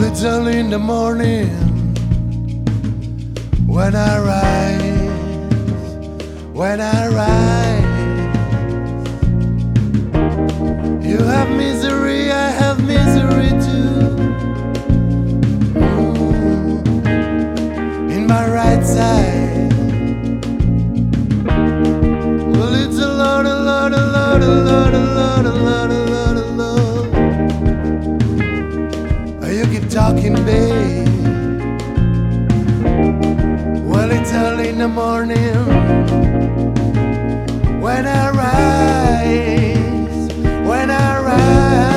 It's early in the morning when I rise, when I rise. You have misery, I have misery too. In my right side. Well, it's a lot, a lot, a lot, a lot, a lot, a lot, a lot, a lot. You keep talking, babe. Well, it's early in the morning when I rise, when I rise.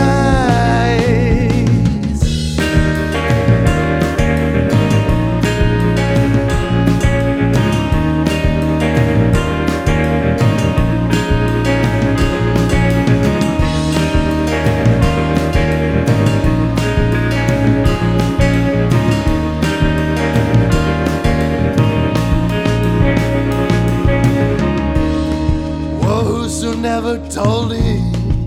Who never told it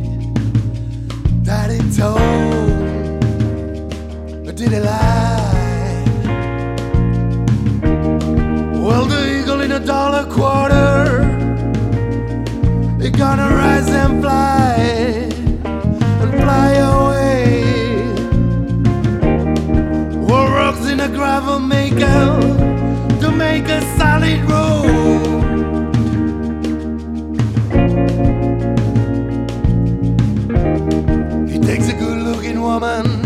that he told, or did he lie? Well, the eagle in $1.25, he gonna rise and fly away. Well, rocks in a gravel make out to make a solid road. Takes a good-looking woman